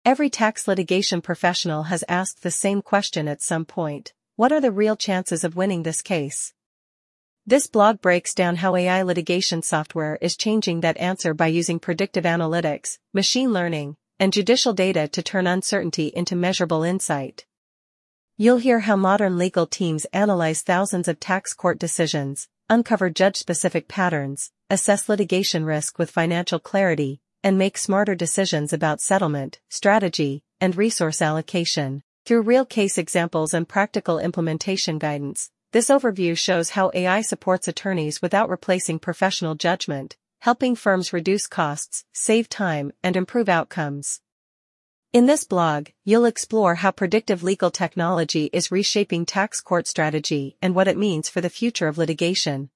Every tax litigation professional has asked the same question at some point: what are the real chances of winning this case? This blog breaks down how AI litigation software is changing that answer by using predictive analytics, machine learning, and judicial data to turn uncertainty into measurable insight. You'll hear how modern legal teams analyze thousands of tax court decisions, uncover judge-specific patterns, assess litigation risk with financial clarity, and make smarter decisions about settlement, strategy, and resource allocation. Through real case examples and practical implementation guidance, this overview shows how AI supports attorneys without replacing professional judgment, helping firms reduce costs, save time, and improve outcomes. In this blog, you'll explore how predictive legal technology is reshaping tax court strategy and what it means for the future of litigation.